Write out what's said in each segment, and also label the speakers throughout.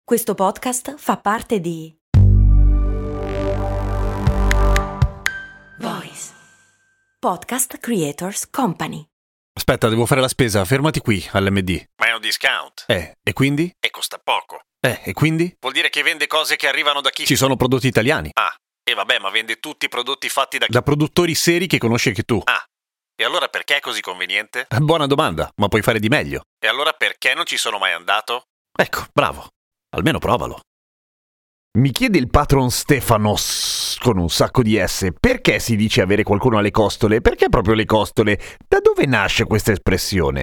Speaker 1: Questo podcast fa parte di Voice Podcast Creators Company.
Speaker 2: Aspetta, devo fare la spesa, fermati qui all'MD.
Speaker 3: Ma è un discount.
Speaker 2: E quindi?
Speaker 3: E costa poco.
Speaker 2: E quindi?
Speaker 3: Vuol dire che vende cose che arrivano da chi?
Speaker 2: Ci sono prodotti italiani.
Speaker 3: Ah, e vabbè, ma vende tutti i prodotti fatti da chi?
Speaker 2: Da produttori seri che conosci anche tu.
Speaker 3: Ah, e allora perché è così conveniente?
Speaker 2: Buona domanda, ma puoi fare di meglio.
Speaker 3: E allora perché non ci sono mai andato?
Speaker 2: Ecco, bravo. Almeno provalo. Mi chiede il patron Stefanos, con un sacco di S, perché si dice avere qualcuno alle costole? Perché proprio le costole? Da dove nasce questa espressione?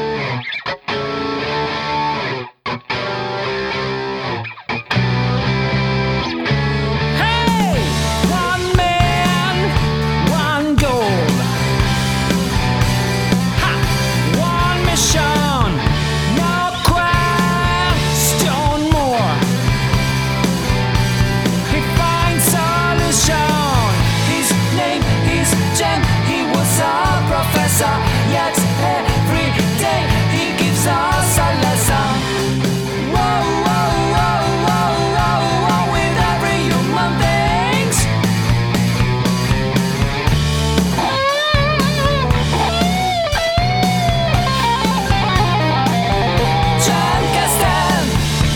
Speaker 4: Yet every day he gives us a lesson. Whoa, whoa, whoa, whoa, whoa, whoa, with every human beings. John Castan.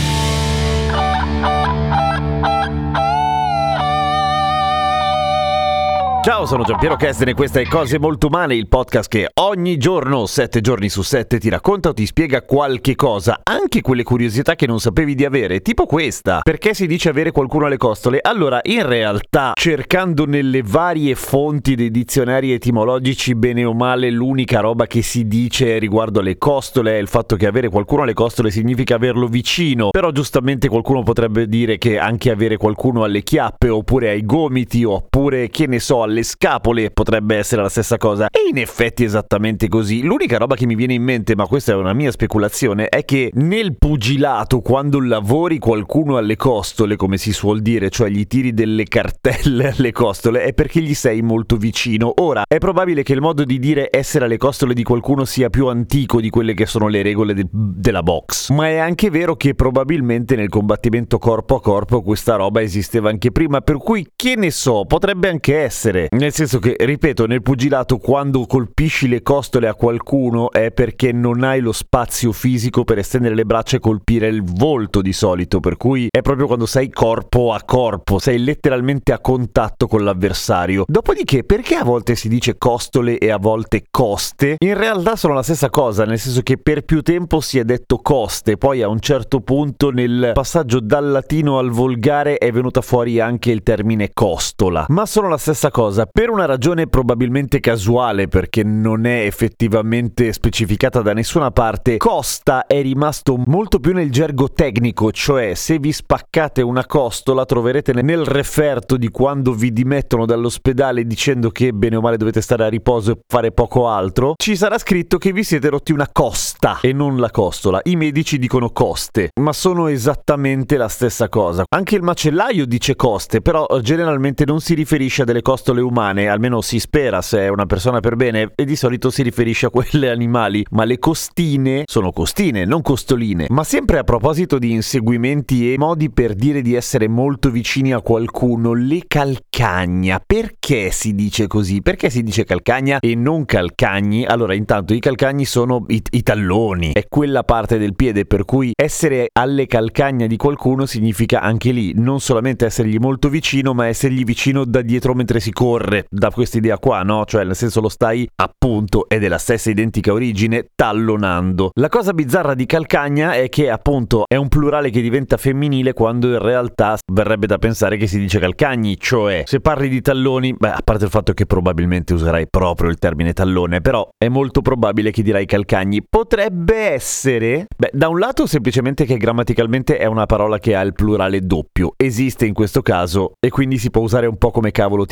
Speaker 2: Ciao, sono Giampiero Kesten e questa è Cose Molto Umane, il podcast che ogni giorno, 7 giorni su 7, ti racconta o ti spiega qualche cosa, anche quelle curiosità che non sapevi di avere, tipo questa. Perché si dice avere qualcuno alle costole? Allora, in realtà, cercando nelle varie fonti dei dizionari etimologici, bene o male, l'unica roba che si dice riguardo alle costole è il fatto che avere qualcuno alle costole significa averlo vicino. Però giustamente qualcuno potrebbe dire che anche avere qualcuno alle chiappe, oppure ai gomiti, oppure, che ne so, alle scapole potrebbe essere la stessa cosa, e in effetti è esattamente così. L'unica roba che mi viene in mente, ma questa è una mia speculazione, è che nel pugilato, quando lavori qualcuno alle costole, come si suol dire, cioè gli tiri delle cartelle alle costole, è perché gli sei molto vicino. Ora, è probabile che il modo di dire essere alle costole di qualcuno sia più antico di quelle che sono le regole della box, ma è anche vero che probabilmente nel combattimento corpo a corpo questa roba esisteva anche prima, per cui, che ne so, potrebbe anche essere. Nel senso che, ripeto, nel pugilato quando colpisci le costole a qualcuno è perché non hai lo spazio fisico per estendere le braccia e colpire il volto di solito, per cui è proprio quando sei corpo a corpo, sei letteralmente a contatto con l'avversario. Dopodiché, perché a volte si dice costole e a volte coste? In realtà sono la stessa cosa, nel senso che per più tempo si è detto coste, poi a un certo punto nel passaggio dal latino al volgare è venuta fuori anche il termine costola, ma sono la stessa cosa. Per una ragione probabilmente casuale, perché non è effettivamente specificata da nessuna parte, costa è rimasto molto più nel gergo tecnico, cioè se vi spaccate una costola troverete nel referto di quando vi dimettono dall'ospedale dicendo che bene o male dovete stare a riposo e fare poco altro, ci sarà scritto che vi siete rotti una costa e non la costola. I medici dicono coste, ma sono esattamente la stessa cosa. Anche il macellaio dice coste, però generalmente non si riferisce a delle costole umane, almeno si spera se è una persona per bene, e di solito si riferisce a quelle animali, ma le costine sono costine, non costoline. Ma sempre a proposito di inseguimenti e modi per dire di essere molto vicini a qualcuno, le calcagna, perché si dice così? Perché si dice calcagna e non calcagni? Allora, intanto i calcagni sono i talloni, è quella parte del piede per cui essere alle calcagna di qualcuno significa anche lì non solamente essergli molto vicino, ma essergli vicino da dietro mentre si corre, da questa idea qua, no? Cioè nel senso lo stai appunto, è della stessa identica origine, tallonando. La cosa bizzarra di calcagna è che appunto è un plurale che diventa femminile quando in realtà verrebbe da pensare che si dice calcagni, cioè se parli di talloni, beh, a parte il fatto che probabilmente userai proprio il termine tallone, però è molto probabile che dirai calcagni. Potrebbe essere, beh, da un lato semplicemente che grammaticalmente è una parola che ha il plurale doppio, esiste in questo caso e quindi si può usare un po' come cavolo ti pare,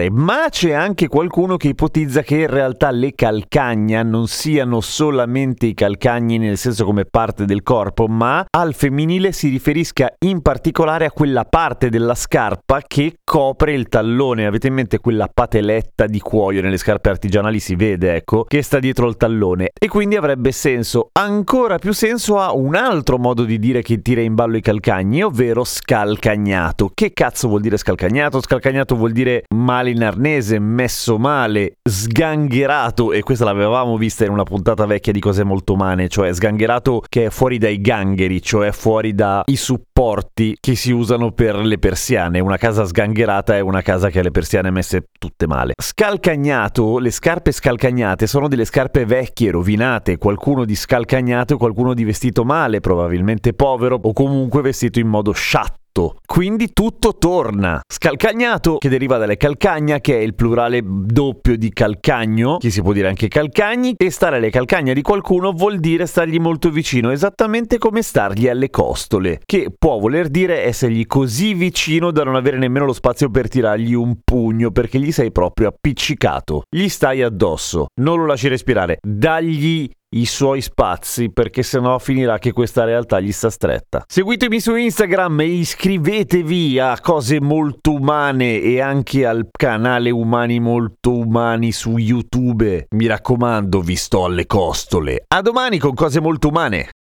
Speaker 2: ma c'è anche qualcuno che ipotizza che in realtà le calcagna non siano solamente i calcagni nel senso come parte del corpo, ma al femminile si riferisca in particolare a quella parte della scarpa che copre il tallone. Avete in mente quella pateletta di cuoio nelle scarpe artigianali, si vede, ecco, che sta dietro il tallone, e quindi avrebbe senso, ancora più senso ha un altro modo di dire che tira in ballo i calcagni, ovvero scalcagnato. Che cazzo vuol dire scalcagnato? Scalcagnato vuol dire male in arnese, messo male, sgangherato, e questa l'avevamo vista in una puntata vecchia di Cose Molto Umane, cioè sgangherato che è fuori dai gangheri, cioè fuori dai supporti che si usano per le persiane. Una casa sgangherata è una casa che ha le persiane messe tutte male. Scalcagnato, le scarpe scalcagnate sono delle scarpe vecchie, rovinate, qualcuno di scalcagnato e qualcuno di vestito male, probabilmente povero o comunque vestito in modo sciatto. Quindi tutto torna. Scalcagnato, che deriva dalle calcagna, che è il plurale doppio di calcagno, che si può dire anche calcagni, e stare alle calcagna di qualcuno vuol dire stargli molto vicino, esattamente come stargli alle costole, che può voler dire essergli così vicino da non avere nemmeno lo spazio per tirargli un pugno, perché gli sei proprio appiccicato, gli stai addosso, non lo lasci respirare, dagli i suoi spazi, perché sennò finirà che questa realtà gli sta stretta. Seguitemi su Instagram e iscrivetevi a Cose Molto Umane e anche al canale Umani Molto Umani su YouTube. Mi raccomando, vi sto alle costole. A domani con Cose Molto Umane.